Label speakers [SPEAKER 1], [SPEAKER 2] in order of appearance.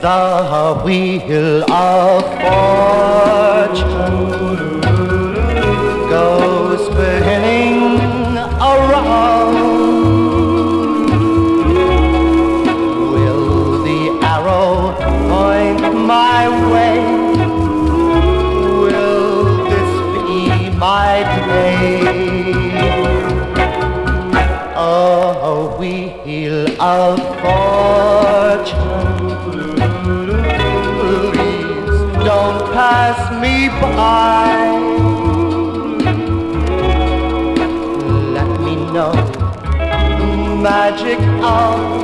[SPEAKER 1] The wheel of fortune goes spinning around. Will the arrow point my way? Will this be my day? A wheel of fortune, please don't pass me by. Let me know the magic of